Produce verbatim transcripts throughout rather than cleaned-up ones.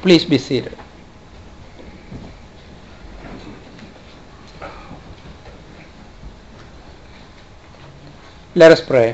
Please be seated. Let us pray.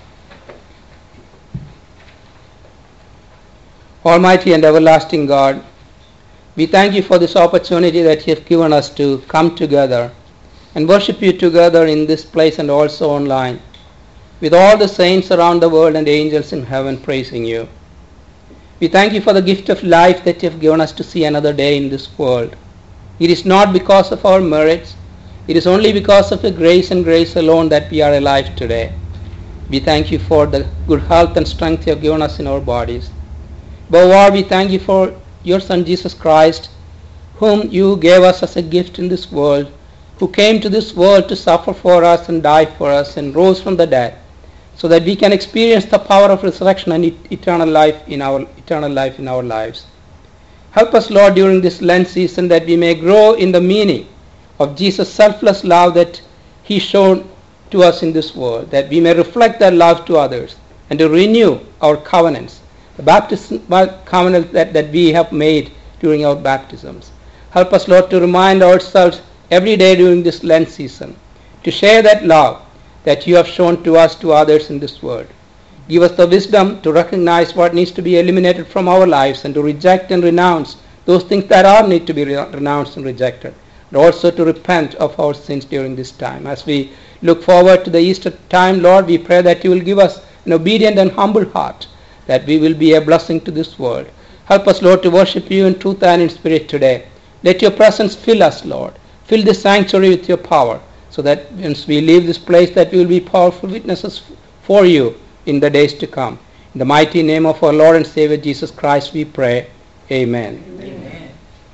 Almighty and everlasting God, we thank you for this opportunity that you have given us to come together and worship you together in this place and also online, with all the saints around the world and angels in heaven praising you. We thank you for the gift of life that you have given us to see another day in this world. It is not because of our merits. It is only because of your grace and grace alone that we are alive today. We thank you for the good health and strength you have given us in our bodies. Above all, we thank you for your Son Jesus Christ, whom you gave us as a gift in this world, who came to this world to suffer for us and die for us and rose from the dead, so that we can experience the power of resurrection and eternal life in our eternal life in our lives. Help us, Lord, during this Lent season, that we may grow in the meaning of Jesus' selfless love that he showed to us in this world, that we may reflect that love to others and to renew our covenants, the baptism covenant that, that we have made during our baptisms. Help us, Lord, to remind ourselves every day during this Lent season to share that love that you have shown to us to others in this world. Give us the wisdom to recognize what needs to be eliminated from our lives and to reject and renounce those things that are need to be re- renounced and rejected, and also to repent of our sins during this time. As we look forward to the Easter time, Lord, we pray that you will give us an obedient and humble heart, that we will be a blessing to this world. Help us, Lord, to worship you in truth and in spirit today. Let your presence fill us, Lord. Fill this sanctuary with your power, so that once we leave this place, that we will be powerful witnesses for you in the days to come. In the mighty name of our Lord and Savior Jesus Christ we pray. Amen. Amen.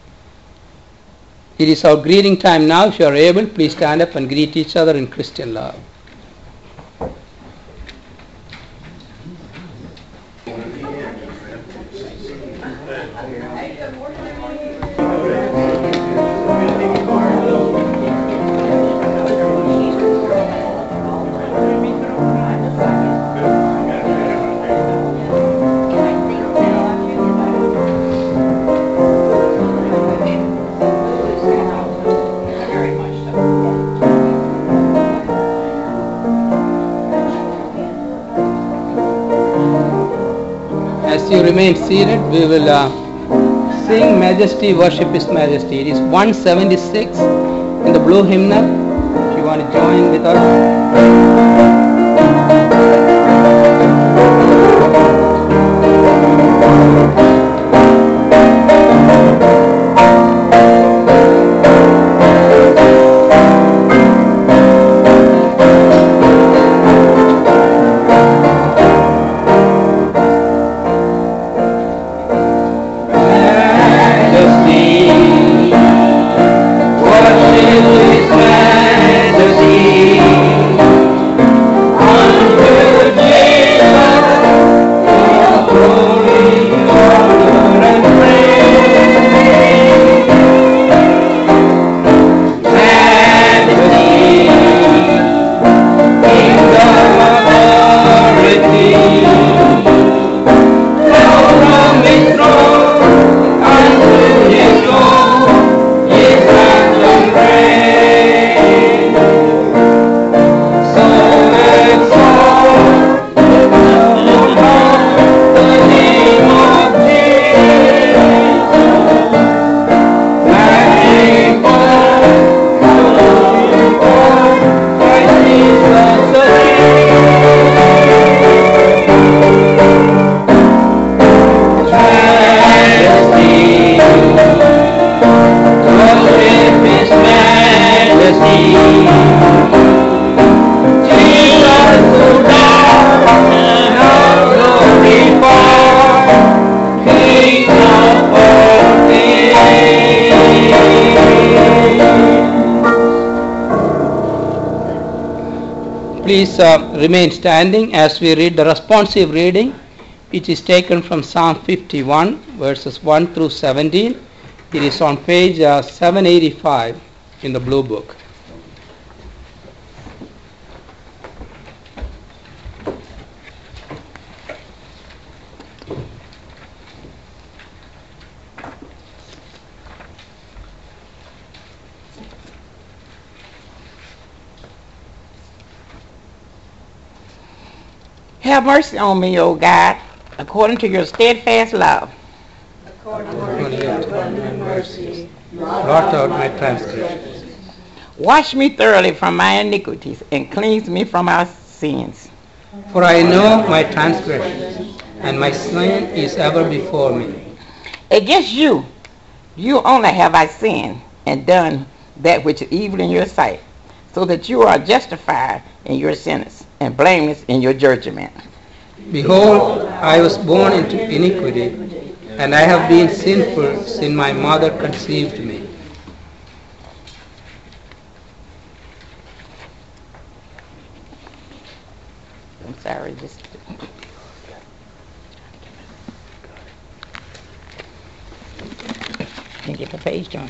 It is our greeting time now. If you are able, please stand up and greet each other in Christian love. You remain seated, we will uh, sing Majesty, Worship His Majesty. It is one seventy-six in the blue hymnal, if you want to join with us. Please uh, remain standing as we read the responsive reading, which is taken from Psalm fifty-one, verses one through seventeen. It is on page uh, seven eighty-five in the Blue Book. Have mercy on me, O God, according to your steadfast love. According to your abundant mercy, blot out my transgressions. Wash me thoroughly from my iniquities and cleanse me from my sins. For I know my transgressions, and my sin is ever before me. Against you, you only have I sinned and done that which is evil in your sight, so that you are justified in your sentence and blameless in your judgment. Behold, I was born into iniquity, and I have been sinful since my mother conceived me. I'm sorry, just can't get the page done.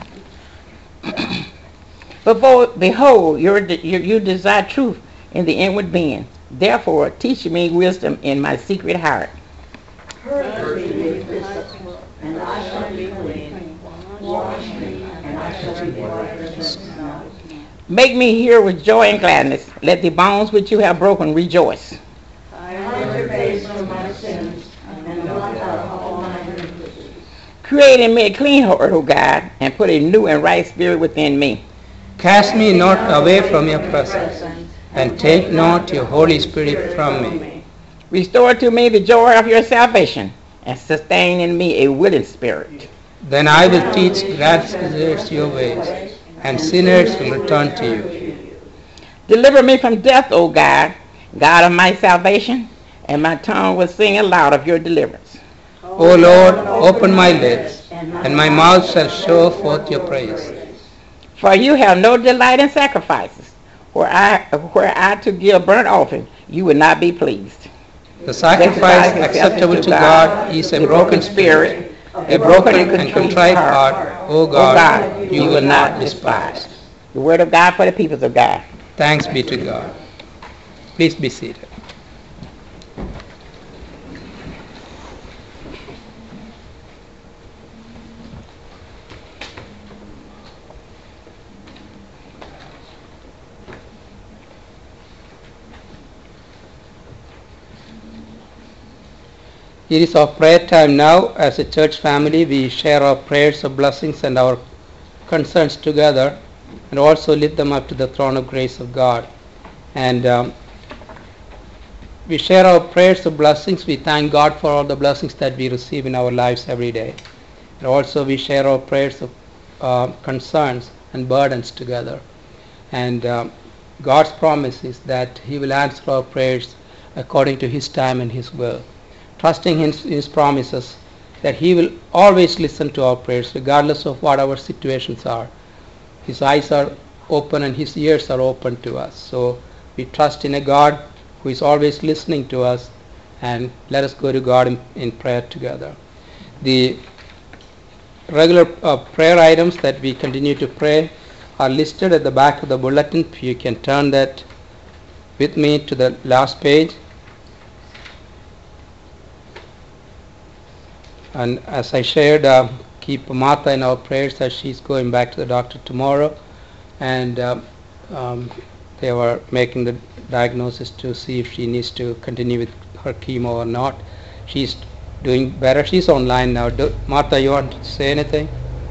But behold, you're, you you desire truth in the inward being. Therefore, teach me wisdom in my secret heart. Purge me with hyssop, and I shall be clean. Wash me, and I shall be whiter than snow. Make me hear with joy and gladness. Let the bones which you have broken rejoice. Hide your face from my sins, and blot out all my iniquities. Create in me a clean heart, O God, and put a new and right spirit within me. Cast me not away from your presence, and take not your Holy Spirit from me. Restore to me the joy of your salvation, and sustain in me a willing spirit. Then I will teach transgressors your ways, and sinners will return to you. Deliver me from death, O God, God of my salvation, and my tongue will sing aloud of your deliverance. O Lord, open my lips, and my mouth shall show forth your praise. For you have no delight in sacrifices. Were I, were I to give burnt offering, you would not be pleased. The sacrifice acceptable to God is a broken spirit, a broken and contrite heart, O God, you will not despise. The word of God for the people of God. Thanks be to God. Please be seated. It is our prayer time now. As a church family, we share our prayers of blessings and our concerns together, and also lift them up to the throne of grace of God. And um, we share our prayers of blessings. We thank God for all the blessings that we receive in our lives every day. And also we share our prayers of uh, concerns and burdens together. And um, God's promise is that He will answer our prayers according to His time and His will. Trusting in His promises that He will always listen to our prayers regardless of what our situations are. His eyes are open and His ears are open to us. So we trust in a God who is always listening to us, and let us go to God in, in prayer together. The regular uh, prayer items that we continue to pray are listed at the back of the bulletin. You can turn that with me to the last page. And as I shared, uh, keep Martha in our prayers as she's going back to the doctor tomorrow. And uh, um, they were making the diagnosis to see if she needs to continue with her chemo or not. She's doing better. She's online now. Do, Martha, you want to say anything?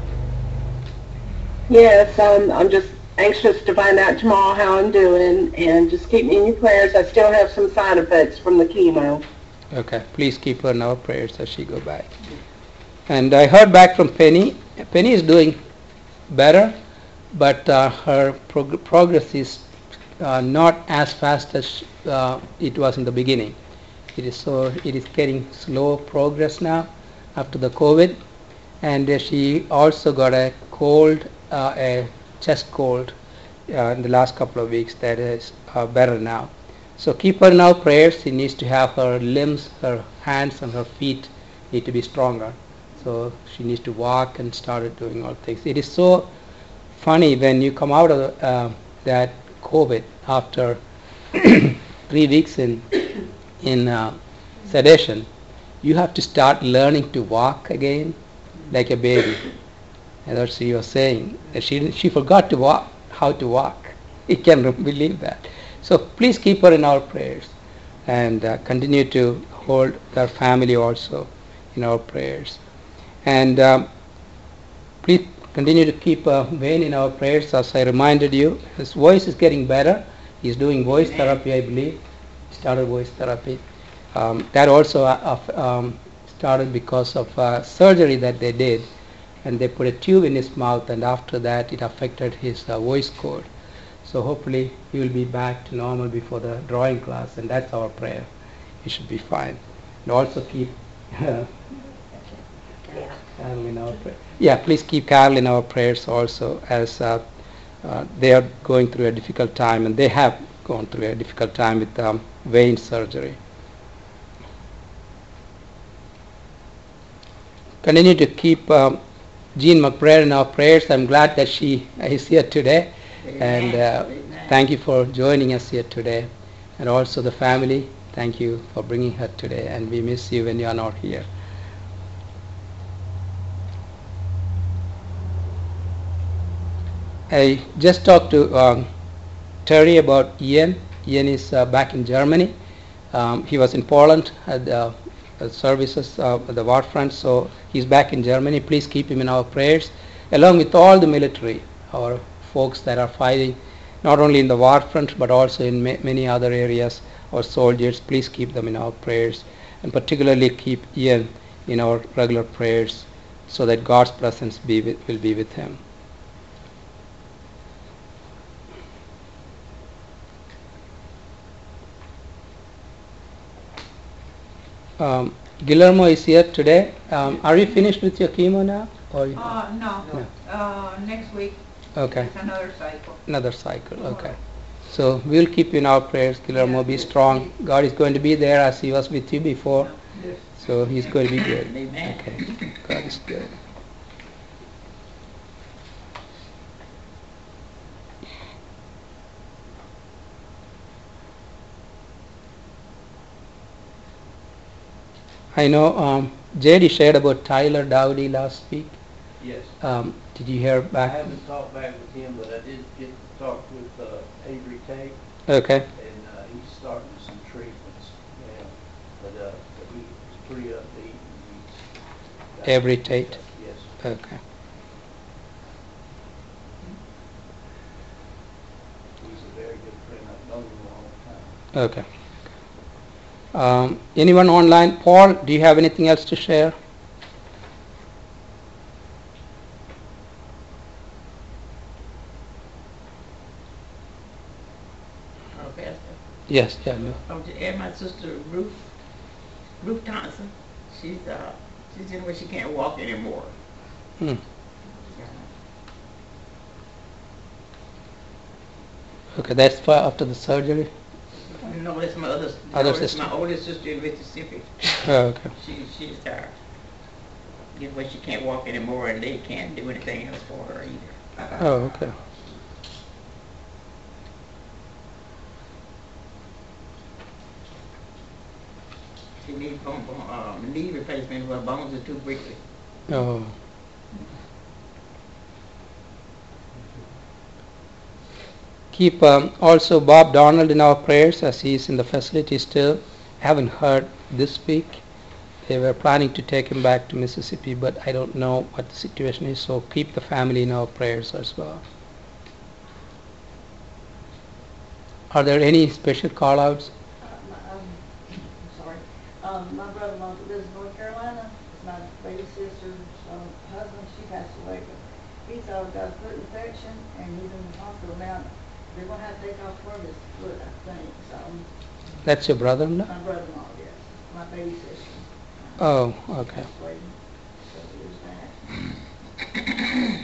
Yes, um, I'm just anxious to find out tomorrow how I'm doing, and just keep me in your prayers. I still have some side effects from the chemo. Okay, please keep her in our prayers as she go back. And I heard back from Penny. Penny is doing better, but uh, her prog- progress is uh, not as fast as uh, it was in the beginning. It is so it is getting slow progress now after the COVID, and uh, she also got a cold, uh, a chest cold uh, in the last couple of weeks that is uh, better now. So keep her in our prayers. She needs to have her limbs, her hands and her feet need to be stronger. So she needs to walk and start doing all things. It is so funny when you come out of uh, that COVID after three weeks in in uh, sedation, you have to start learning to walk again like a baby. And that's what she was saying. She she forgot to walk, how to walk. You can believe that. So please keep her in our prayers. and uh, continue to hold their family also in our prayers. And um, please continue to keep uh, Wayne in our prayers. As I reminded you, his voice is getting better. He's doing voice Amen. therapy, I believe. Started voice therapy. Um, that also uh, um, started because of uh, surgery that they did, and they put a tube in his mouth, and after that it affected his uh, voice cord. So hopefully he will be back to normal before the drawing class, and that's our prayer. He should be fine. And also keep uh, Carol in our prayer. Yeah, please keep Carol in our prayers also, as uh, uh, they are going through a difficult time, and they have gone through a difficult time with um, vein surgery. Continue to keep um, Jean McBride in our prayers. I'm glad that she is here today, and uh, thank you for joining us here today. And also the family, thank you for bringing her today, and we miss you when you are not here. I just talked to um, Terry about Ian. Ian is uh, back in Germany. Um, he was in Poland at the uh, services uh, at the war front, so he's back in Germany. Please keep him in our prayers, along with all the military, our folks that are fighting, not only in the war front but also in ma- many other areas. Our soldiers, please keep them in our prayers, and particularly keep Ian in our regular prayers, so that God's presence be with, will be with him. Um, Guillermo is here today. Um, are you finished with your chemo now? Or you- Uh, no, No. uh, next week Okay, is another cycle. another cycle. Okay. So we'll keep you in our prayers, Guillermo. Be strong. God is going to be there as He was with you before. Yes. So He's going to be good. Amen. Okay. God is good. I know um, J D shared about Tyler Dowdy last week. Yes. Um, did you hear I back? haven't talked back with him, but I did get to talk with uh, Avery Tate, Okay. and uh, he's starting some treatments now. But, uh, but he was pretty upbeat. and he's- Avery Tate. Yes. Okay. He's a very good friend. I've known him a long time. Okay. Um, anyone online? Paul, do you have anything else to share? Oh, Pastor. Yes, yeah. No. I want to add my sister Ruth, Ruth Thompson. She's uh, she's in where she can't walk anymore. Hmm. Okay, that's for after the surgery. No, that's my other. Other no, that's sister. my oldest sister in Mississippi. Oh, okay. She she's tired. Get where she can't walk anymore, and they can't do anything else for her either. Oh, okay. She needs bone, bone, um, knee replacement. Her bones are too quickly. Oh. Keep um, also Bob Donald in our prayers, as he is in the facility still. Haven't heard this week. They were planning to take him back to Mississippi, but I don't know what the situation is, so keep the family in our prayers as well. Are there any special call-outs? Uh, my- um, I'm sorry. Um, my brother-in-law that lives in North Carolina, is my baby sister's um, husband. She passed away, but he's uh, got a foot infection and he's in the hospital now. They're gonna have to take off part of his foot, I think. So That's your brother-in-law? my brother-in-law, yes, my baby sister. Oh, okay. Passed away a couple years back.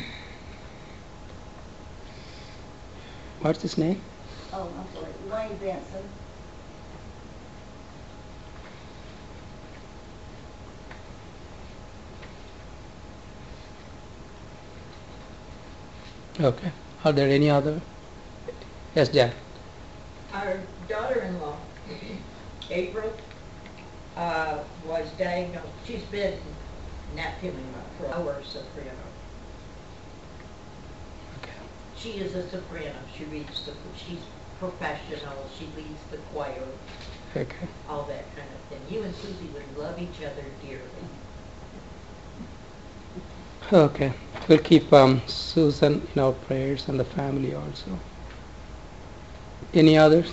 What's his name? Oh, I'm sorry, Wayne Benson. Okay. Are there any other? Yes, Jack. Our daughter-in-law, April, uh, was diagnosed, she's been napping for hours soprano. Okay. She is a soprano, she reads the, she's professional, she leads the choir. Okay. all that kind of thing. You and Susie would love each other dearly. Okay. We'll keep um, Susan in our prayers and the family also. Any others?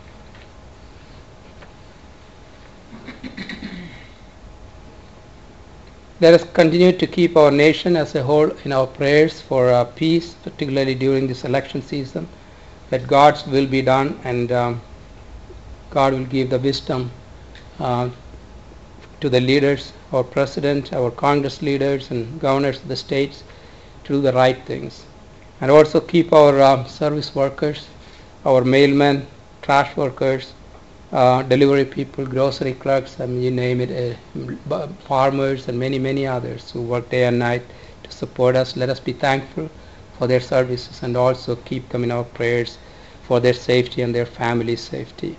Let us continue to keep our nation as a whole in our prayers for uh, peace, particularly during this election season, that God's will be done and um, God will give the wisdom uh, to the leaders, our president, our Congress leaders and governors of the states to do the right things. And also keep our uh, service workers, our mailmen, trash workers, uh, delivery people, grocery clerks, I mean, you name it, uh, farmers and many, many others who work day and night to support us. Let us be thankful for their services and also keep them in our prayers for their safety and their family's safety.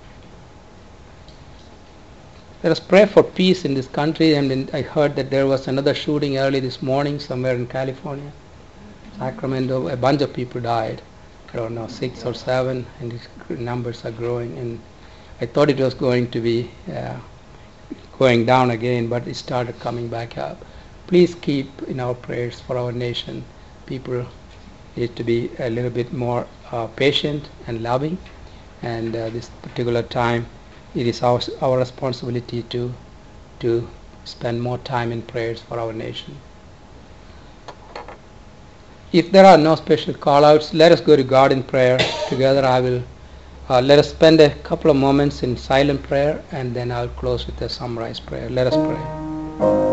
Let us pray for peace in this country. And in, I heard that there was another shooting early this morning somewhere in California, Sacramento. A bunch of people died. I don't know, six or seven, and the numbers are growing. And I thought it was going to be uh, going down again, but it started coming back up. Please keep in our prayers for our nation. People need to be a little bit more uh, patient and loving. And uh, this particular time, it is our, our responsibility to to spend more time in prayers for our nation. If there are no special call-outs, let us go to God in prayer together. I will uh, let us spend a couple of moments in silent prayer, and then I'll close with a summarized prayer. Let us pray.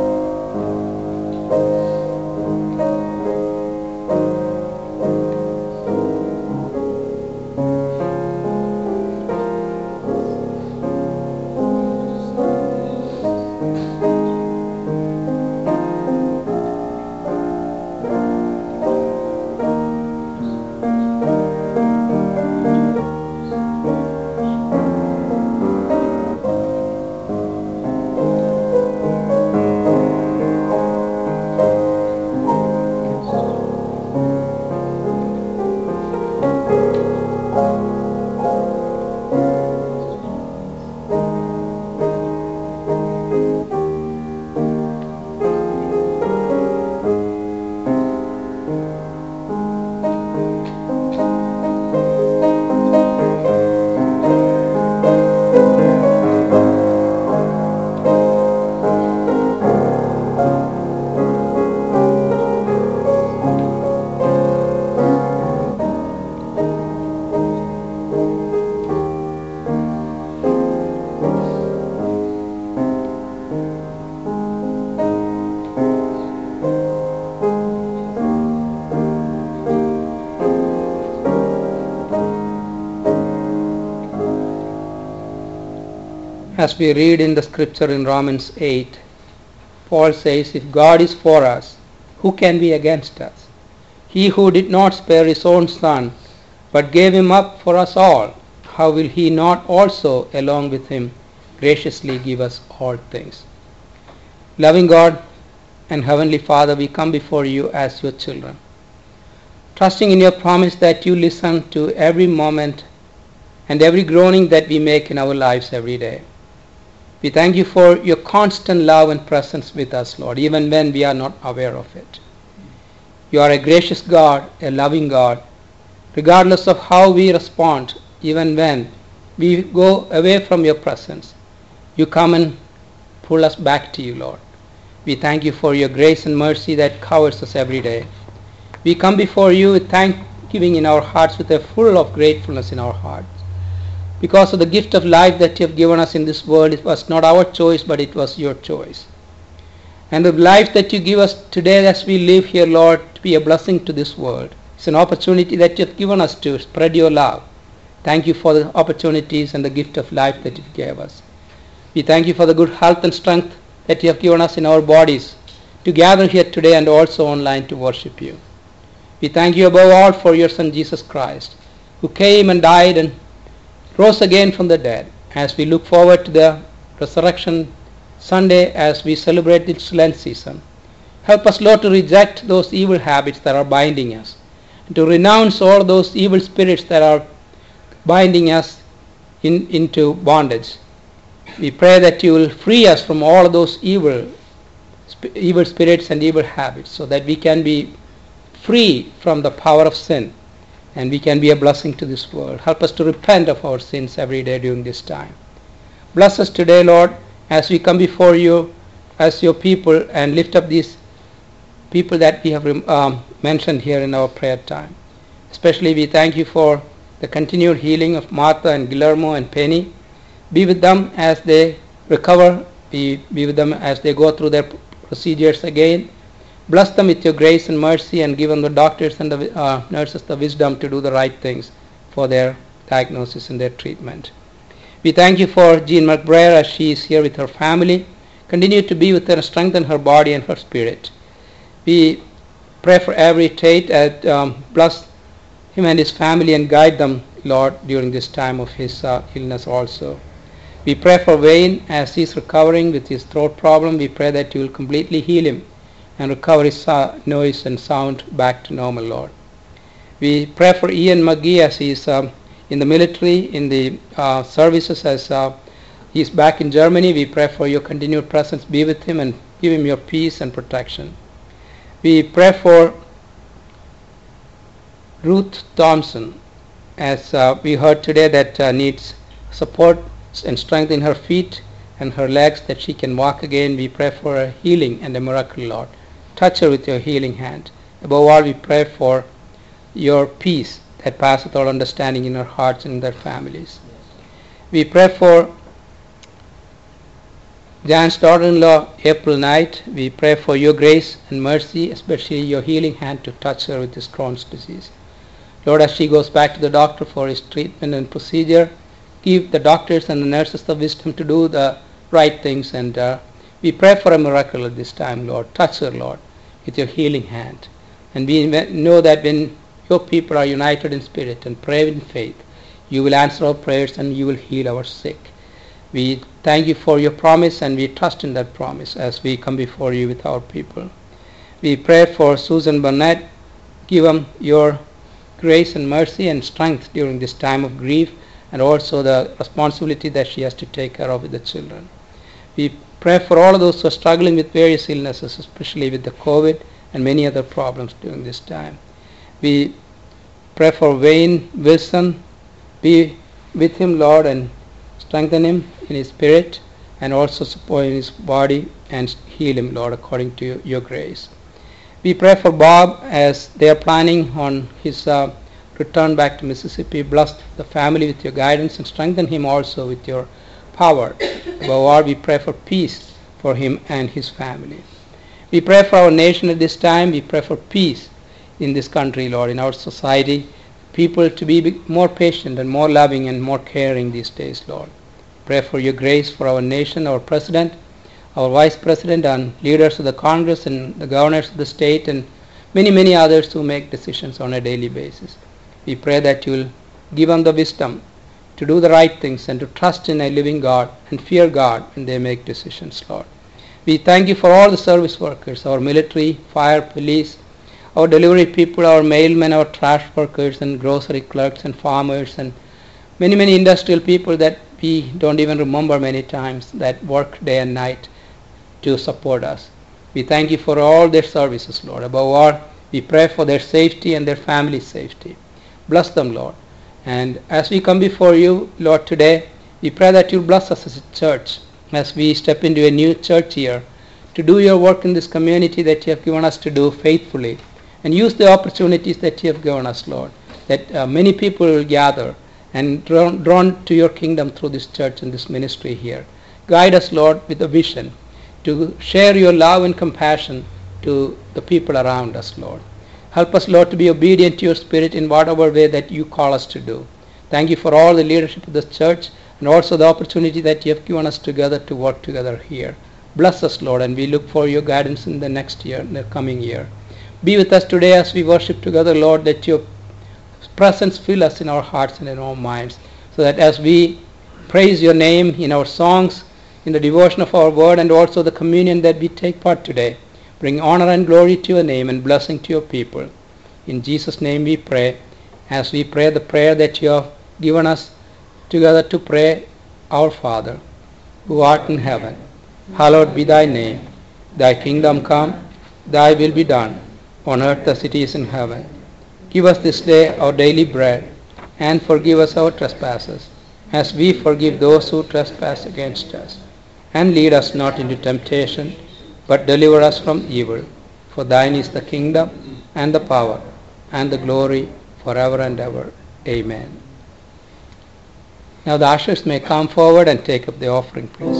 As we read in the scripture in Romans eight, Paul says, if God is for us, who can be against us? He who did not spare his own son, but gave him up for us all, how will he not also, along with him, graciously give us all things? Loving God and Heavenly Father, we come before you as your children, trusting in your promise that you listen to every moment and every groaning that we make in our lives every day. We thank you for your constant love and presence with us, Lord, even when we are not aware of it. You are a gracious God, a loving God, regardless of how we respond, even when we go away from your presence. You come and pull us back to you, Lord. We thank you for your grace and mercy that covers us every day. We come before you with thanksgiving in our hearts, with a full of gratefulness in our hearts. Because of the gift of life that you have given us in this world, it was not our choice, but it was your choice. And the life that you give us today as we live here, Lord, to be a blessing to this world. It's an opportunity that you have given us to spread your love. Thank you for the opportunities and the gift of life that you gave us. We thank you for the good health and strength that you have given us in our bodies to gather here today and also online to worship you. We thank you above all for your Son Jesus Christ, who came and died and rose again from the dead. As we look forward to the resurrection Sunday, as we celebrate this Lent season, help us, Lord, to reject those evil habits that are binding us, and to renounce all those evil spirits that are binding us in, into bondage. We pray that you will free us from all of those evil, sp- evil spirits and evil habits, so that we can be free from the power of sin, and we can be a blessing to this world. Help us to repent of our sins every day during this time. Bless us today, Lord, as we come before you as your people and lift up these people that we have um, mentioned here in our prayer time. Especially we thank you for the continued healing of Martha and Guillermo and Penny. Be with them as they recover. Be, be with them as they go through their procedures again. Bless them with your grace and mercy, and give them the doctors and the uh, nurses the wisdom to do the right things for their diagnosis and their treatment. We thank you for Jean McBrayer as she is here with her family. Continue to be with her and strengthen her body and her spirit. We pray for every Tate and um, bless him and his family and guide them, Lord, during this time of his uh, illness also. We pray for Wayne as he is recovering with his throat problem. We pray that you will completely heal him and recover his uh, noise and sound back to normal, Lord. We pray for Ian McGee as he is um, in the military, in the uh, services, as uh, he is back in Germany. We pray for your continued presence. Be with him and give him your peace and protection. We pray for Ruth Thompson, as uh, we heard today, that uh, needs support and strength in her feet and her legs, that she can walk again. We pray for a healing and a miracle, Lord. Touch her with your healing hand. Above all, we pray for your peace that passeth all understanding in our hearts and in their families. We pray for Jan's daughter-in-law, April Knight. We pray for your grace and mercy, especially your healing hand to touch her with this Crohn's disease. Lord, as she goes back to the doctor for his treatment and procedure, give the doctors and the nurses the wisdom to do the right things. And uh, we pray for a miracle at this time, Lord. Touch her, Lord, with your healing hand. And we know that when your people are united in spirit and pray in faith, you will answer our prayers and you will heal our sick. We thank you for your promise, and we trust in that promise as we come before you with our people. We pray for Susan Burnett. Give them your grace and mercy and strength during this time of grief, and also the responsibility that she has to take care of with the children. We pray for all of those who are struggling with various illnesses, especially with the COVID and many other problems during this time. We pray for Wayne Wilson. Be with him, Lord, and strengthen him in his spirit, and also support in his body, and heal him, Lord, according to your grace. We pray for Bob as they are planning on his uh, return back to Mississippi. Bless the family with your guidance and strengthen him also with your power. Above all, we pray for peace for him and his family. We pray for our nation at this time. We pray for peace in this country, Lord, in our society. People to be more patient and more loving and more caring these days, Lord. Pray for your grace for our nation, our president, our vice president, and leaders of the Congress and the governors of the state, and many, many others who make decisions on a daily basis. We pray that you will give them the wisdom to do the right things and to trust in a living God and fear God when they make decisions, Lord. We thank you for all the service workers, our military, fire, police, our delivery people, our mailmen, our trash workers, and grocery clerks, and farmers, and many, many industrial people that we don't even remember many times, that work day and night to support us. We thank you for all their services, Lord. Above all, we pray for their safety and their family's safety. Bless them, Lord. And as we come before you, Lord, today, we pray that you bless us as a church as we step into a new church year to do your work in this community that you have given us to do faithfully, and use the opportunities that you have given us, Lord, that uh, many people will gather and drawn, drawn to your kingdom through this church and this ministry here. Guide us, Lord, with a vision to share your love and compassion to the people around us, Lord. Help us, Lord, to be obedient to your Spirit in whatever way that you call us to do. Thank you for all the leadership of this church, and also the opportunity that you have given us together to work together here. Bless us, Lord, and we look for your guidance in the next year, in the coming year. Be with us today as we worship together, Lord, that your presence fill us in our hearts and in our minds, so that as we praise your name in our songs, in the devotion of our word, and also the communion that we take part today, bring honor and glory to your name and blessing to your people. In Jesus' name we pray, as we pray the prayer that you have given us together to pray, Our Father, who art in heaven, hallowed be thy name. Thy kingdom come, thy will be done, on earth as it is in heaven. Give us this day our daily bread, and forgive us our trespasses, as we forgive those who trespass against us. And lead us not into temptation, but deliver us from evil. For thine is the kingdom, and the power, and the glory, forever and ever. Amen. Now the ushers may come forward and take up the offering, please.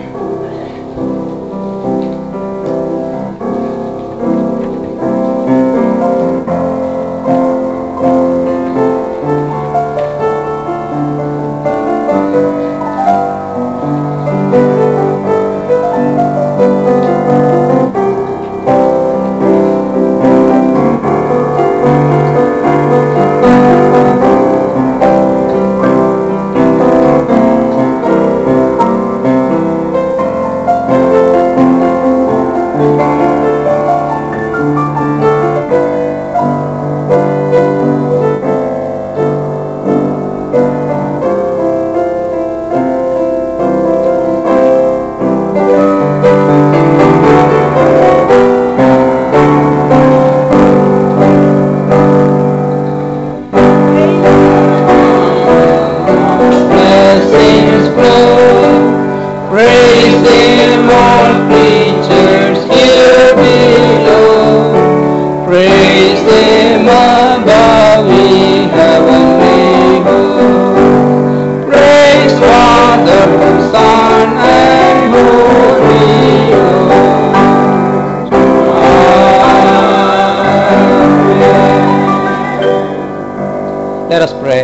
Let us pray.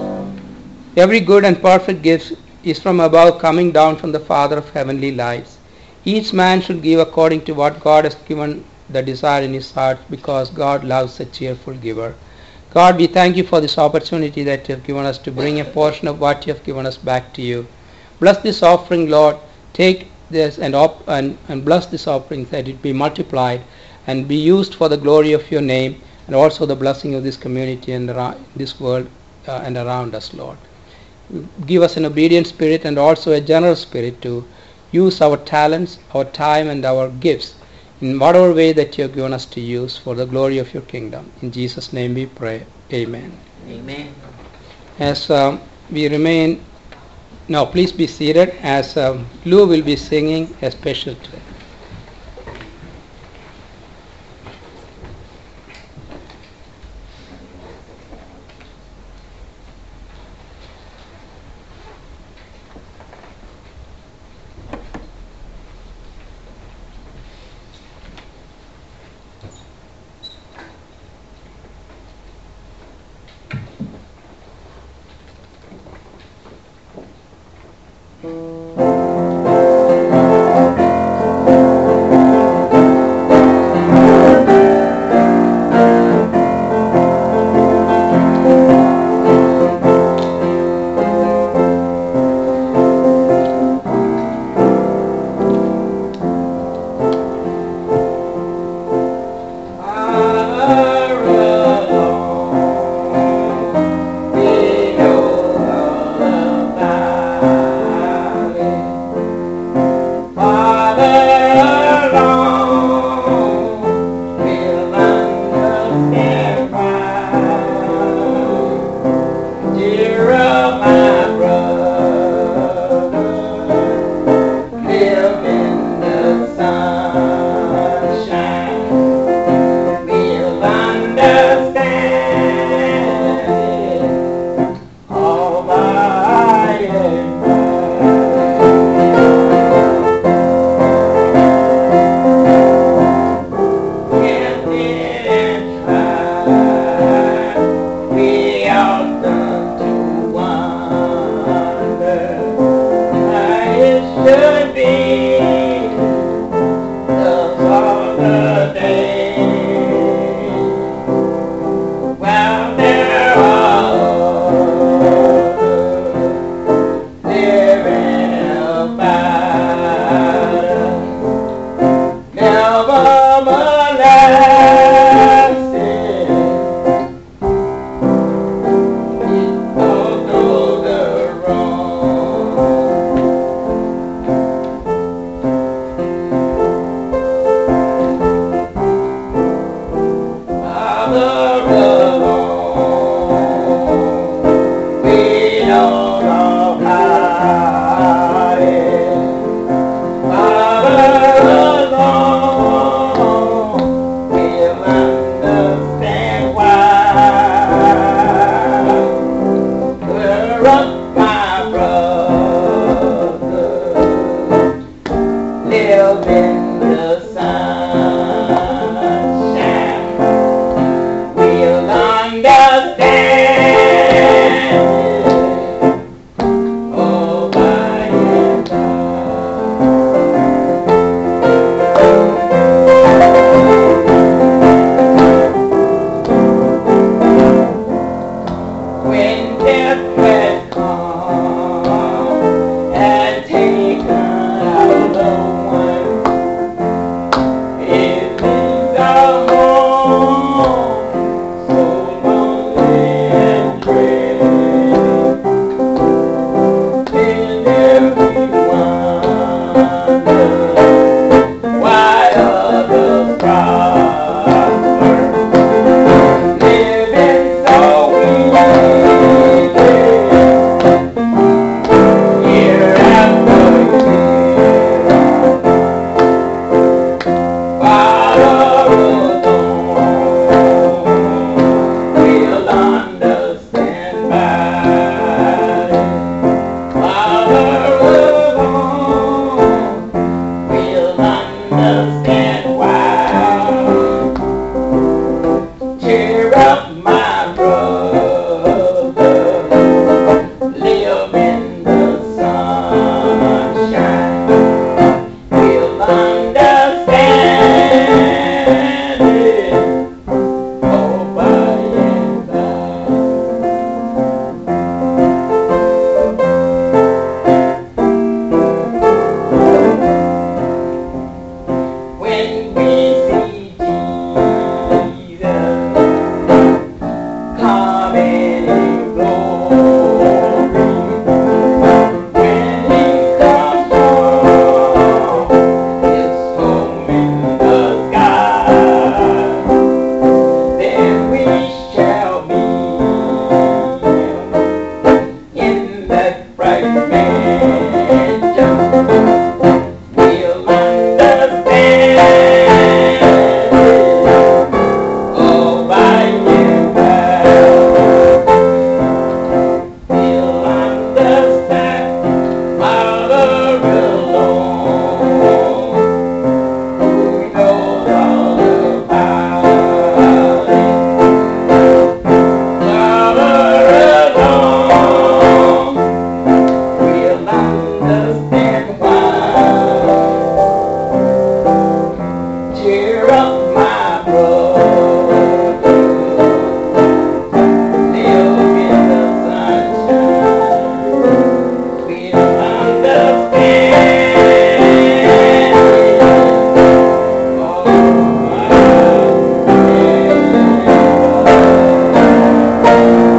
Every good and perfect gift is from above, coming down from the Father of heavenly lights. Each man should give according to what God has given the desire in his heart, because God loves a cheerful giver. God, we thank you for this opportunity that you have given us to bring a portion of what you have given us back to you. Bless this offering, Lord. Take this and, op- and, and bless this offering, that it be multiplied and be used for the glory of your name, and also the blessing of this community and around this world uh, and around us, Lord. Give us an obedient spirit and also a generous spirit to use our talents, our time, and our gifts in whatever way that you have given us to use for the glory of your kingdom. In Jesus' name we pray. Amen. Amen. As um, we remain, now please be seated, as um, Lou will be singing a special tune. Thank you.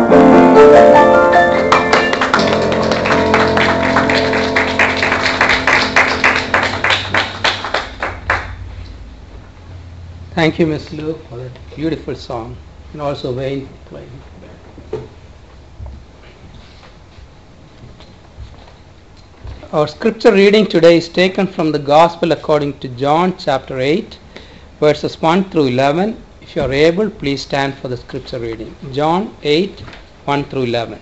Thank you, Miss Lou, for that beautiful song, and also Wayne playing. Our scripture reading today is taken from the Gospel according to John chapter eight, verses one through eleven. If you are able, please stand for the scripture reading. John eight, one through eleven.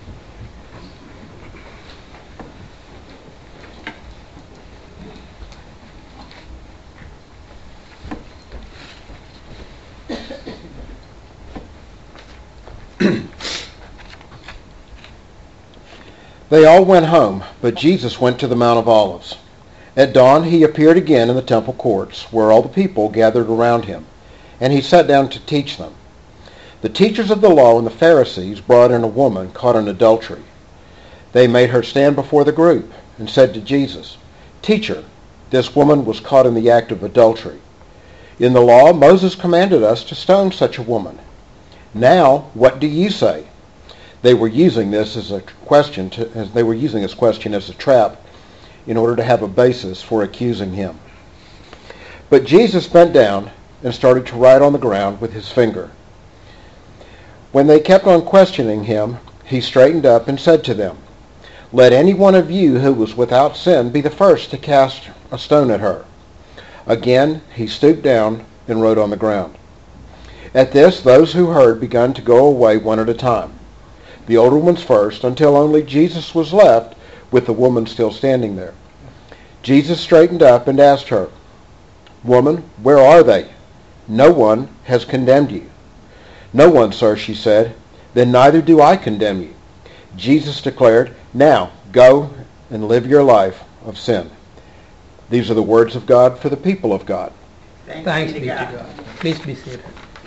They all went home, but Jesus went to the Mount of Olives. At dawn he appeared again in the temple courts, where all the people gathered around him, and he sat down to teach them. The teachers of the law and the Pharisees brought in a woman caught in adultery. They made her stand before the group and said to Jesus, "Teacher, this woman was caught in the act of adultery. In the law, Moses commanded us to stone such a woman. Now, what do you say?" They were using this as a question to, as they were using this question as a trap in order to have a basis for accusing him. But Jesus bent down and started to write on the ground with his finger. When they kept on questioning him, he straightened up and said to them, "Let any one of you who was without sin be the first to cast a stone at her." Again he stooped down and wrote on the ground. At this, those who heard began to go away one at a time, the older ones first, until only Jesus was left with the woman still standing there. Jesus straightened up and asked her, "Woman, where are they? No one has condemned you." "No one, sir," she said. "Then neither do I condemn you." Jesus declared, "Now go and live your life of sin." These are the words of God for the people of God. Thanks, Thanks be to God. Please be seated.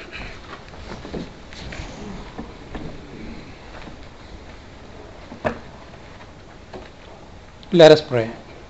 Let us pray.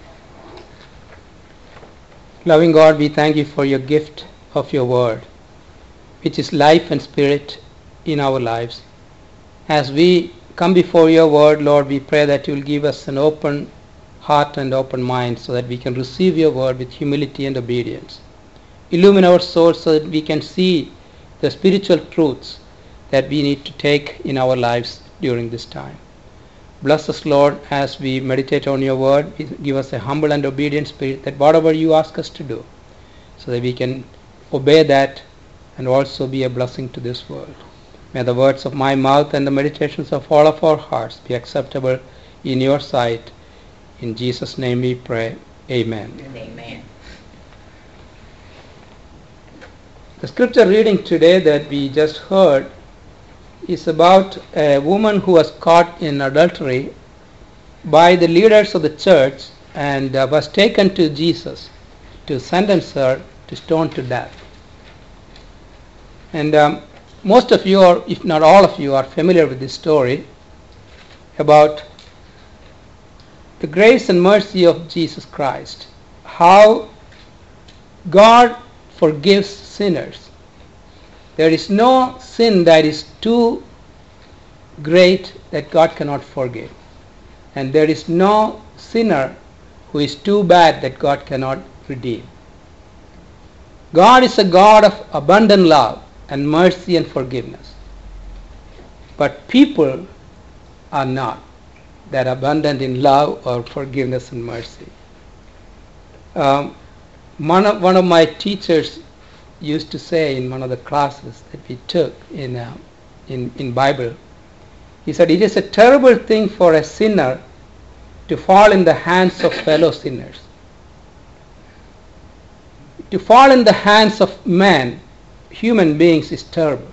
Loving God, we thank you for your gift of your word, which is life and spirit in our lives. As we come before your word, Lord, we pray that you will give us an open heart and open mind so that we can receive your word with humility and obedience. Illumine our souls so that we can see the spiritual truths that we need to take in our lives during this time. Bless us, Lord, as we meditate on your word. Give us a humble and obedient spirit that whatever you ask us to do, so that we can obey that and also be a blessing to this world. May the words of my mouth and the meditations of all of our hearts be acceptable in your sight. In Jesus' name we pray. Amen. Amen. The scripture reading today that we just heard is about a woman who was caught in adultery by the leaders of the church and uh, was taken to Jesus to sentence her to stone to death. And um, most of you, or if not all of you, are familiar with this story about the grace and mercy of Jesus Christ, how God forgives sinners. There is no sin that is too great that God cannot forgive. And there is no sinner who is too bad that God cannot redeem. God is a God of abundant love and mercy and forgiveness. But people are not that abundant in love or forgiveness and mercy. Um, one of, one of my teachers used to say in one of the classes that we took in, uh, in in Bible, he said, "It is a terrible thing for a sinner to fall in the hands of fellow sinners. To fall in the hands of men, human beings, is terrible.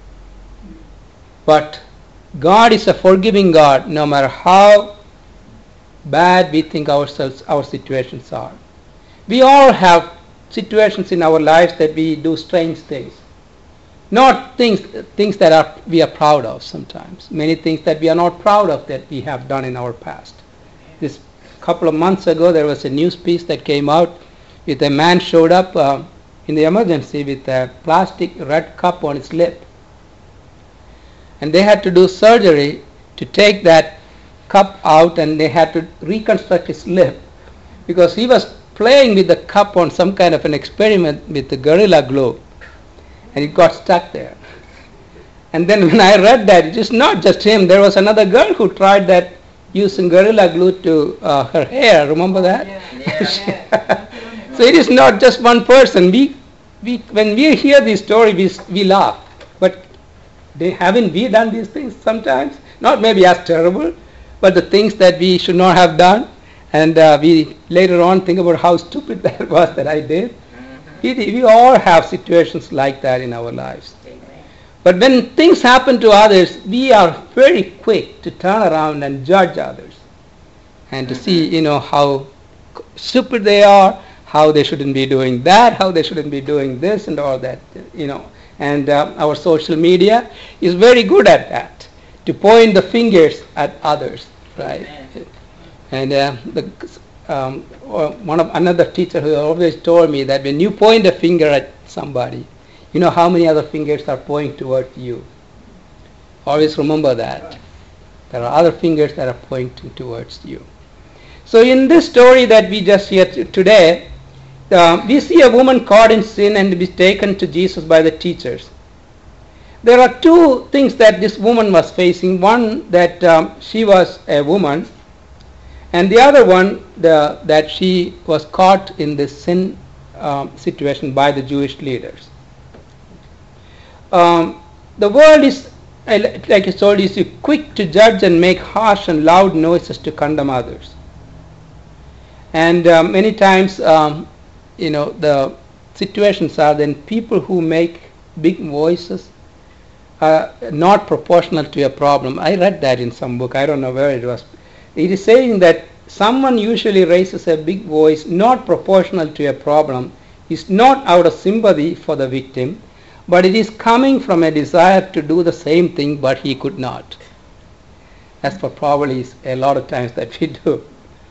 But God is a forgiving God, no matter how bad we think ourselves, our situations are. We all have situations in our lives that we do strange things. Not things things that are we are proud of sometimes. Many things that we are not proud of that we have done in our past. This couple of months ago, there was a news piece that came out with a man showed up uh, in the emergency with a plastic red cup on his lip. and they had to do surgery to take that cup out, and they had to reconstruct his lip because he was playing with the cup on some kind of an experiment with the Gorilla Glue, and it got stuck there. And then when I read that, it is not just him. There was another girl who tried that using Gorilla Glue to uh, her hair. Remember that? Yeah. So it is not just one person. We, we, when we hear this story, we, we laugh. But they, haven't we done these things sometimes? Not maybe as terrible, but the things that we should not have done. And uh, we later on think about how stupid that was that I did. Mm-hmm. We, we all have situations like that in our lives. But when things happen to others, we are very quick to turn around and judge others and to see, you know, how stupid they are, how they shouldn't be doing that, how they shouldn't be doing this and all that, you know. And uh, our social media is very good at that, to point the fingers at others, right? Amen. And uh, the, um, one of another teacher who always told me that when you point a finger at somebody, you know how many other fingers are pointing towards you. Always remember that. There are other fingers that are pointing towards you. So in this story that we just hear t- today, uh, we see a woman caught in sin and be taken to Jesus by the teachers. There are two things that this woman was facing. One, that um, she was a woman, and the other one, the, that she was caught in this sin um, situation by the Jewish leaders. Um, the world is, like I told you, is quick to judge and make harsh and loud noises to condemn others. And uh, many times, um, you know, the situations are then people who make big voices are not proportional to a problem. I read that in some book. I don't know where it was. It is saying that someone usually raises a big voice not proportional to a problem. Is not out of sympathy for the victim, but it is coming from a desire to do the same thing, but he could not. That's what probably is a lot of times that we do.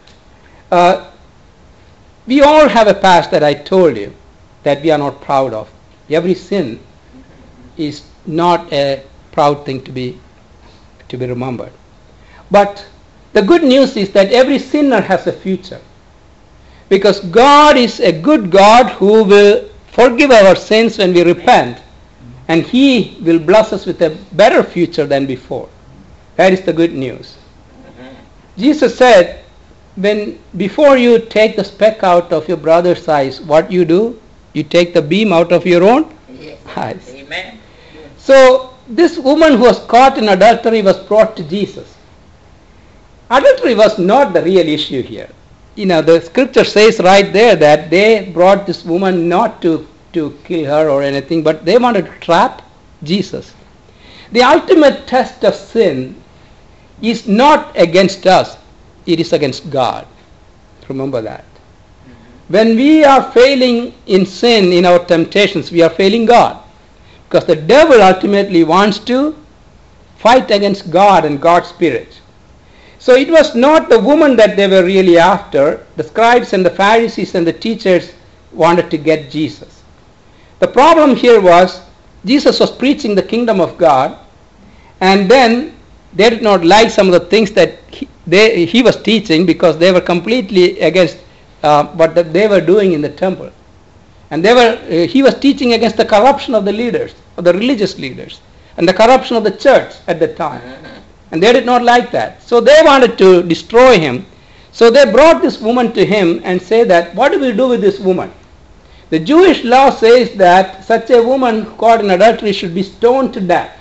Uh, we all have a past that I told you that we are not proud of. Every sin is not a proud thing to be to be remembered. But the good news is that every sinner has a future, because God is a good God who will forgive our sins when we repent, and He will bless us with a better future than before. That is the good news. Mm-hmm. Jesus said, when before you take the speck out of your brother's eyes, what you do? You take the beam out of your own yes. eyes. Amen. So this woman who was caught in adultery was brought to Jesus. Adultery was not the real issue here. You know, the scripture says right there that they brought this woman not to, to kill her or anything, but they wanted to trap Jesus. The ultimate test of sin is not against us, it is against God. Remember that. Mm-hmm. When we are failing in sin, in our temptations, we are failing God. Because the devil ultimately wants to fight against God and God's Spirit. So it was not the woman that they were really after. The scribes and the Pharisees and the teachers wanted to get Jesus. The problem here was Jesus was preaching the kingdom of God, and then they did not like some of the things that he, they, he was teaching, because they were completely against uh, what the, they were doing in the temple. And they were uh, he was teaching against the corruption of the leaders, of the religious leaders, and the corruption of the church at the time. And they did not like that. So they wanted to destroy him. So they brought this woman to him and say that, what do we do with this woman? The Jewish law says that such a woman caught in adultery should be stoned to death.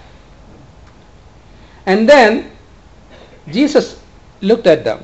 And then Jesus looked at them,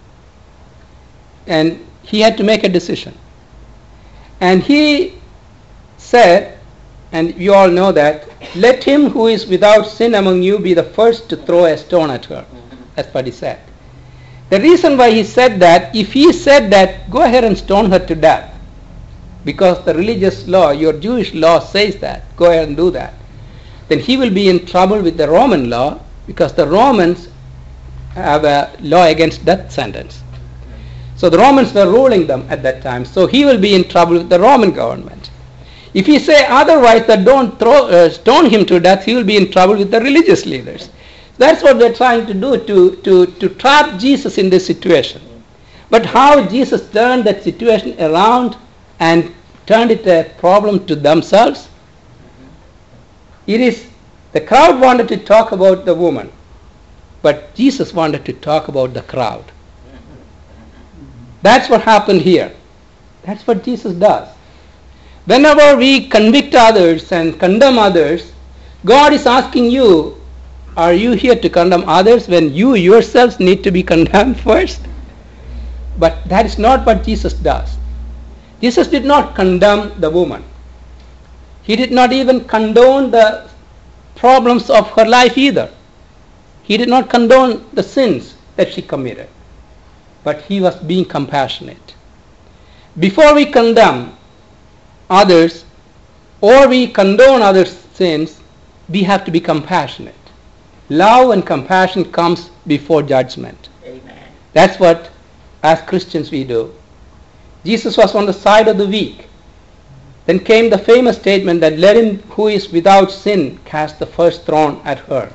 and he had to make a decision. And he said, and you all know that, let him who is without sin among you be the first to throw a stone at her. That's what he said. The reason why he said that, if he said that, go ahead and stone her to death, because the religious law, your Jewish law says that, go ahead and do that, then he will be in trouble with the Roman law, because the Romans have a law against death sentence. So the Romans were ruling them at that time. So he will be in trouble with the Roman government. If he say otherwise, that don't throw, uh, stone him to death, he will be in trouble with the religious leaders. That's what they're trying to do, to, to, to trap Jesus in this situation. But how Jesus turned that situation around and turned it a problem to themselves? It is, the crowd wanted to talk about the woman, but Jesus wanted to talk about the crowd. That's what happened here. That's what Jesus does. Whenever we convict others and condemn others, God is asking you, are you here to condemn others when you yourselves need to be condemned first? But that is not what Jesus does. Jesus did not condemn the woman. He did not even condone the problems of her life either. He did not condone the sins that she committed. But he was being compassionate. Before we condemn others or we condone others' sins, we have to be compassionate. Love and compassion comes before judgment. Amen. That's what, as Christians, we do. Jesus was on the side of the weak. Then came the famous statement that let him who is without sin cast the first stone at her.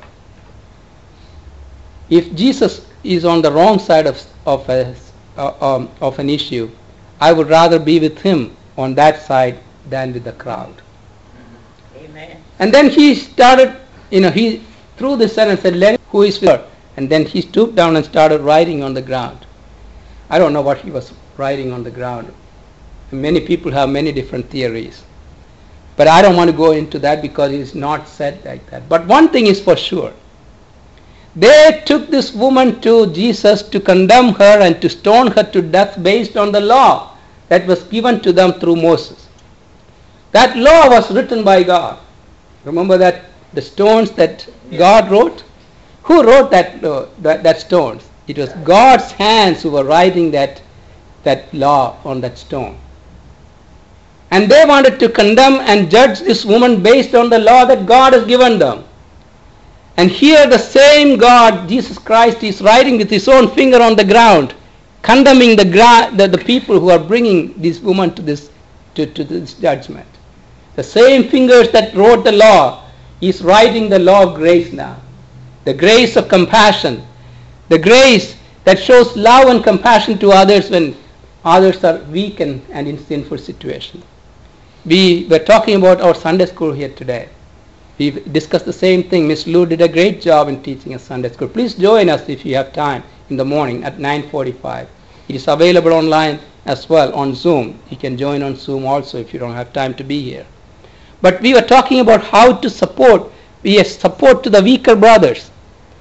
If Jesus is on the wrong side of, of, a, uh, um, of an issue, I would rather be with him on that side than with the crowd. Amen. And then he started, you know, he threw this sentence and said, let him who is with her. And then he stooped down and started writing on the ground. I don't know what he was writing on the ground. Many people have many different theories. But I don't want to go into that because it is not said like that. But one thing is for sure. They took this woman to Jesus to condemn her and to stone her to death based on the law that was given to them through Moses. That law was written by God. Remember that the stones that God wrote? Who wrote that, uh, that, that stones? It was God's hands who were writing that, that law on that stone. And they wanted to condemn and judge this woman based on the law that God has given them. And here the same God, Jesus Christ, is writing with his own finger on the ground, condemning the, gra- the, the people who are bringing this woman to this, to, to this judgment. The same fingers that wrote the law is writing the law of grace now. The grace of compassion. The grace that shows love and compassion to others when others are weak and, and in sinful situations. We were talking about our Sunday school here today. We discussed the same thing. Miss Lou did a great job in teaching a Sunday school. Please join us if you have time in the morning at nine forty-five. It is available online as well on Zoom. You can join on Zoom also if you don't have time to be here. But we were talking about how to support, be a support to the weaker brothers.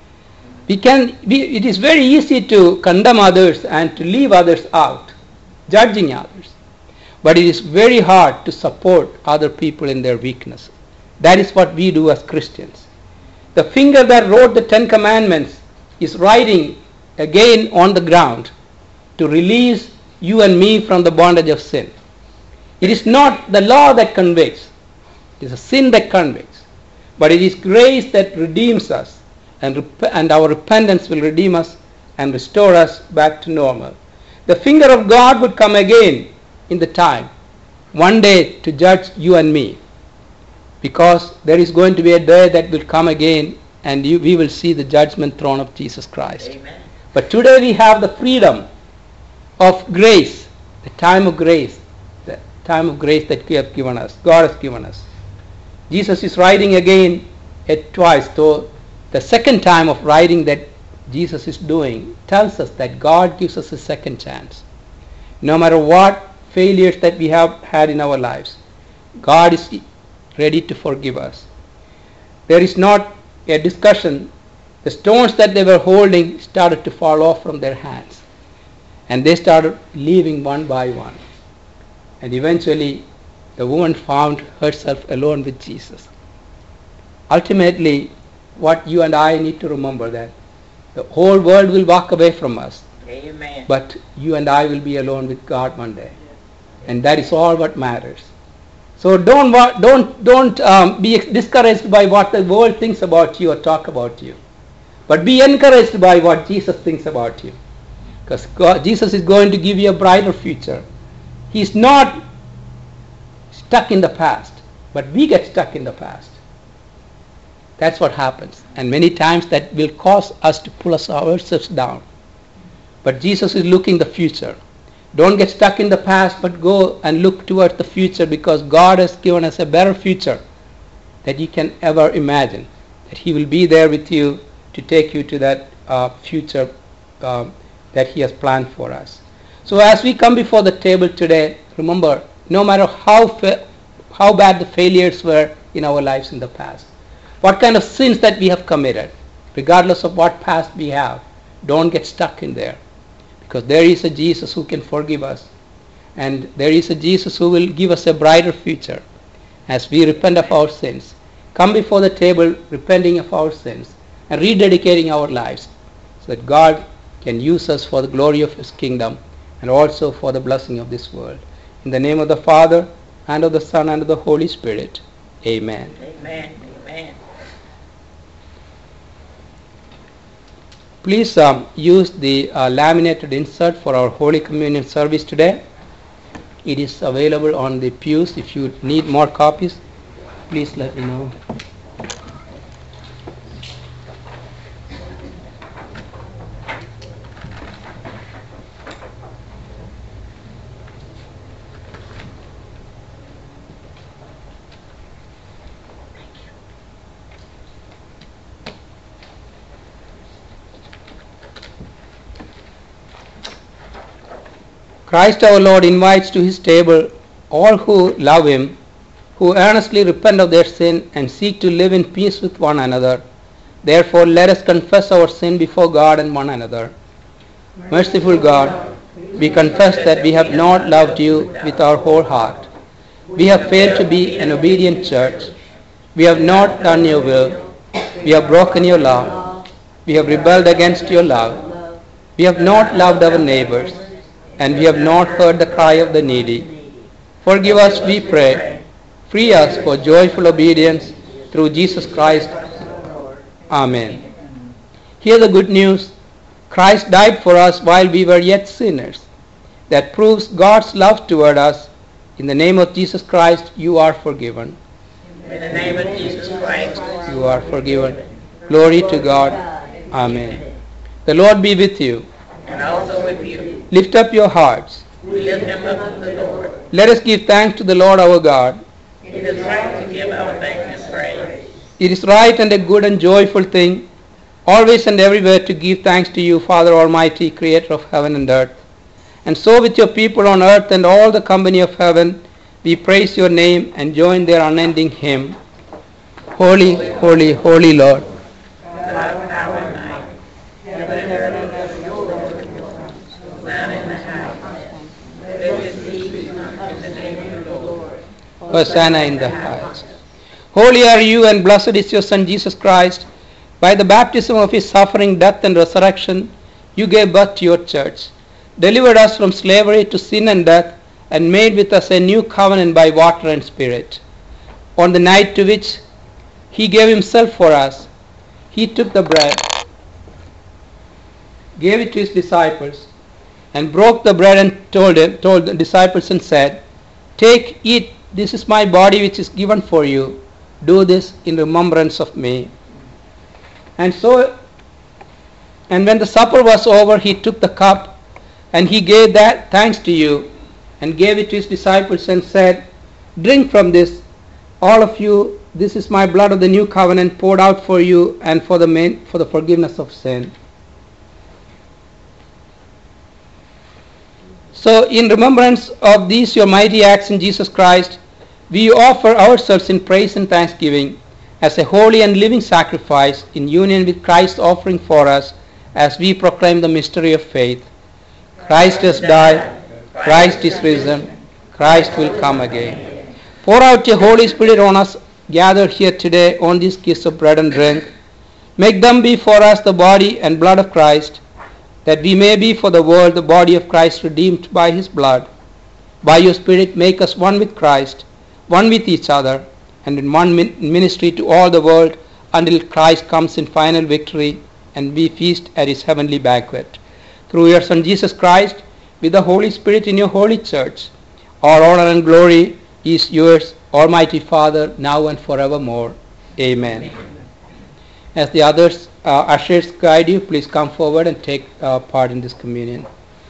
We can. We, it is very easy to condemn others and to leave others out, judging others. But it is very hard to support other people in their weakness. That is what we do as Christians. The finger that wrote the Ten Commandments is writing again on the ground to release you and me from the bondage of sin. It is not the law that convicts. It is a sin that convicts. But it is grace that redeems us, and, rep- and our repentance will redeem us and restore us back to normal. The finger of God would come again in the time, one day, to judge you and me. Because there is going to be a day that will come again and you, we will see the judgment throne of Jesus Christ. Amen. But today we have the freedom of grace, the time of grace, the time of grace that we have given us, God has given us. Jesus is writing again at twice, though the second time of writing that Jesus is doing tells us that God gives us a second chance. No matter what failures that we have had in our lives, God is ready to forgive us. There is not a discussion. The stones that they were holding started to fall off from their hands. And they started leaving one by one. And eventually, the woman found herself alone with Jesus. Ultimately, what you and I need to remember that the whole world will walk away from us. Amen. But you and I will be alone with God one day. And that is all what matters. So don't don't don't um, be discouraged by what the world thinks about you or talk about you, but be encouraged by what Jesus thinks about you, because God, Jesus is going to give you a brighter future. He's not stuck in the past, but we get stuck in the past. That's what happens. And many times that will cause us to pull us ourselves down. But Jesus is looking the future. Don't get stuck in the past, but go and look towards the future, because God has given us a better future that you can ever imagine. That He will be there with you to take you to that uh, future uh, that He has planned for us. So as we come before the table today, remember, no matter how fa- how bad the failures were in our lives in the past, what kind of sins that we have committed, regardless of what past we have, don't get stuck in there. Because there is a Jesus who can forgive us. And there is a Jesus who will give us a brighter future as we repent of our sins. Come before the table repenting of our sins and rededicating our lives so that God can use us for the glory of His kingdom and also for the blessing of this world. In the name of the Father, and of the Son, and of the Holy Spirit. Amen. Amen. Amen. Please um, use the uh, laminated insert for our Holy Communion service today. It is available on the pews. If you need more copies, please let me know. Christ our Lord invites to His table all who love Him, who earnestly repent of their sin and seek to live in peace with one another. Therefore, let us confess our sin before God and one another. Merciful God, we confess that we have not loved You with our whole heart. We have failed to be an obedient church. We have not done Your will. We have broken Your law. We have rebelled against Your love. We have not loved our neighbors, and we have not heard the cry of the needy. Forgive us, we pray. Free us for joyful obedience through Jesus Christ. Amen. Hear the good news. Christ died for us while we were yet sinners. That proves God's love toward us. In the name of Jesus Christ, you are forgiven. In the name of Jesus Christ, You are forgiven. Glory to God. Amen. The Lord be with you. and also with you. Lift up your hearts. We lift him up to the Lord. Let us give thanks to the Lord our God. It is right to give our thanks and praise. It is right and a good and joyful thing, always and everywhere, to give thanks to you, Father Almighty, Creator of heaven and earth. And so with your people on earth and all the company of heaven, we praise your name and join their unending hymn. Holy, holy, holy Lord. God, power and might, heaven and earth is your Lord. Down in the highest. Let this be in the name of the Lord. Hosanna in the highest. Holy are you, and blessed is your Son Jesus Christ. By the baptism of his suffering, death, and resurrection, you gave birth to your church, delivered us from slavery to sin and death, and made with us a new covenant by water and spirit. On the night to which he gave himself for us, he took the bread, gave it to his disciples, and broke the bread and told him, told the disciples and said, "Take, eat, this is my body which is given for you. Do this in remembrance of me." And so, and when the supper was over, he took the cup, and he gave that thanks to you, and gave it to his disciples and said, "Drink from this, all of you. This is my blood of the new covenant, poured out for you and for the main, for the forgiveness of sin." So, in remembrance of these your mighty acts in Jesus Christ, we offer ourselves in praise and thanksgiving as a holy and living sacrifice in union with Christ's offering for us, as we proclaim the mystery of faith. Christ has died, Christ is risen, Christ will come again. Pour out your Holy Spirit on us gathered here today on these gifts of bread and drink. Make them be for us the body and blood of Christ, that we may be for the world the body of Christ, redeemed by his blood. By your Spirit make us one with Christ, one with each other, and in one ministry to all the world, until Christ comes in final victory and we feast at his heavenly banquet. Through your Son Jesus Christ, with the Holy Spirit in your holy church, all honor and glory is yours, Almighty Father, now and forevermore. Amen. As the others uh, ushers guide you, please come forward and take uh, part in this communion.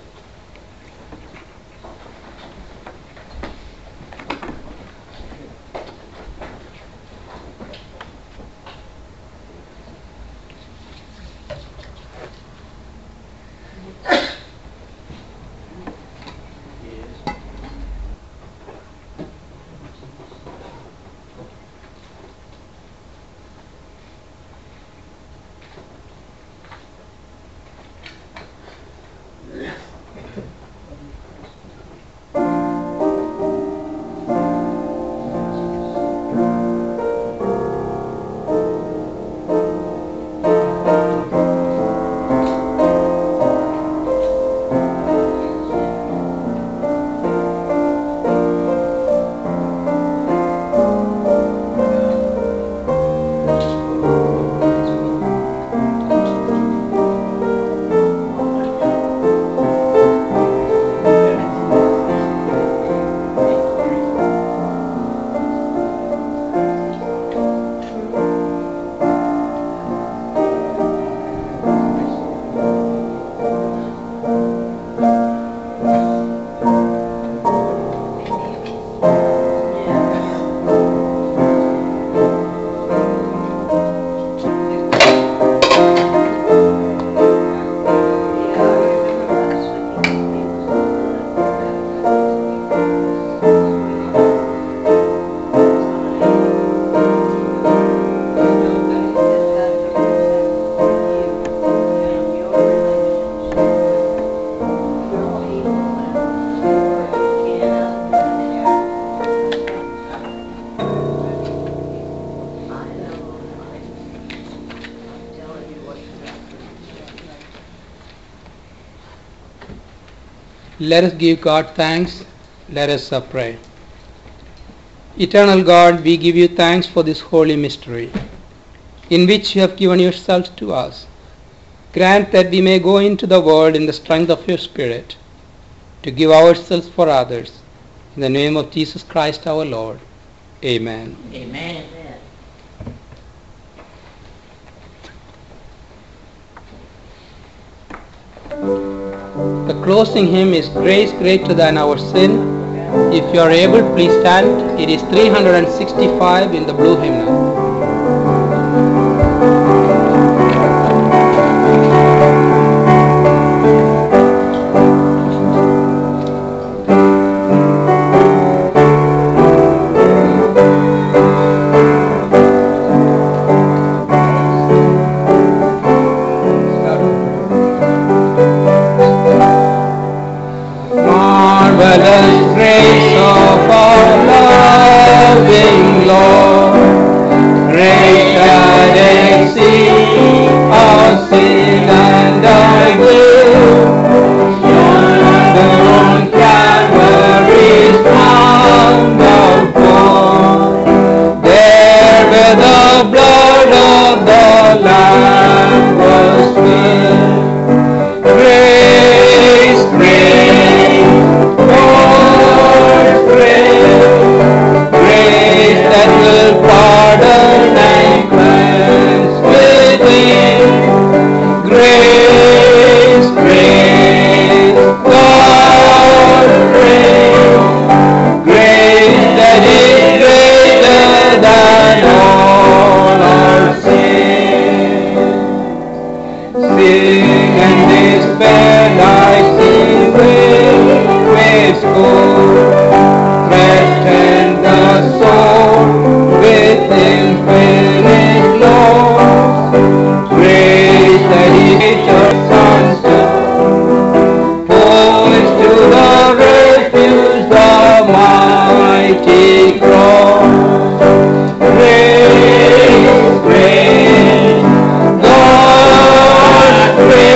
Let us give God thanks. Let us uh, pray. Eternal God, we give you thanks for this holy mystery, in which you have given yourselves to us. Grant that we may go into the world in the strength of your Spirit, to give ourselves for others. In the name of Jesus Christ our Lord. Amen. Amen. The closing hymn is Grace Greater Than Our Sin. If you are able, please stand. It is three hundred sixty-five in the blue hymnal. Grace, grace, God, grace.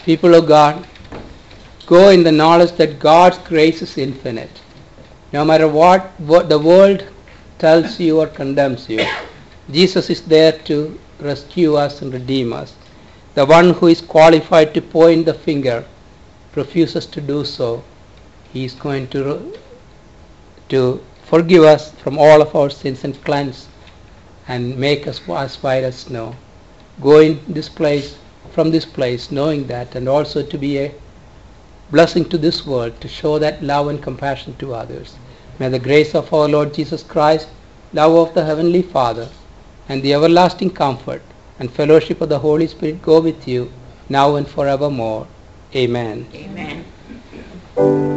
People of God, go in the knowledge that God's grace is infinite. No matter what, what the world tells you or condemns you, Jesus is there to rescue us and redeem us. The one who is qualified to point the finger refuses to do so. He is going to, to forgive us from all of our sins and cleanse and make us as white as snow. Go in this place, from this place, knowing that, and also to be a blessing to this world, to show that love and compassion to others. May the grace of our Lord Jesus Christ, love of the Heavenly Father, and the everlasting comfort and fellowship of the Holy Spirit go with you now and forevermore. Amen. Amen.